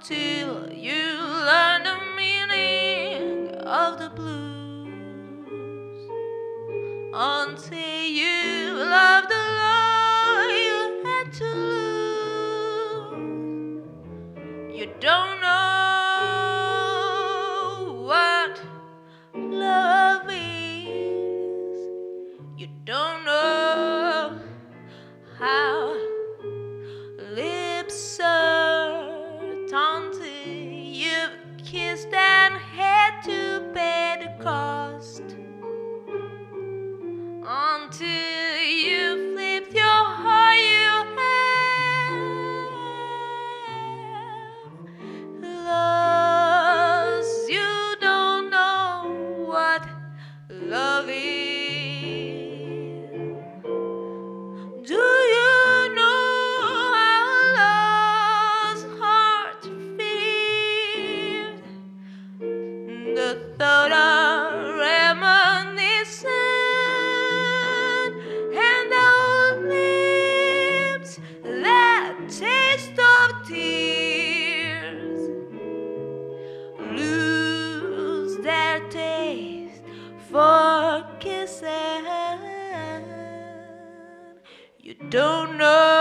until you learn the meaning of the blues, until you love the love you had to lose. You don't know what love is. You don't know how lips hurt until you've kissed and had to pay the cost, until you flipped your heart you have lost. You don't know what love is. Do you know how lost heart feels? The thought of reminiscing and our lips that taste of tears lose their taste for kissing. You don't know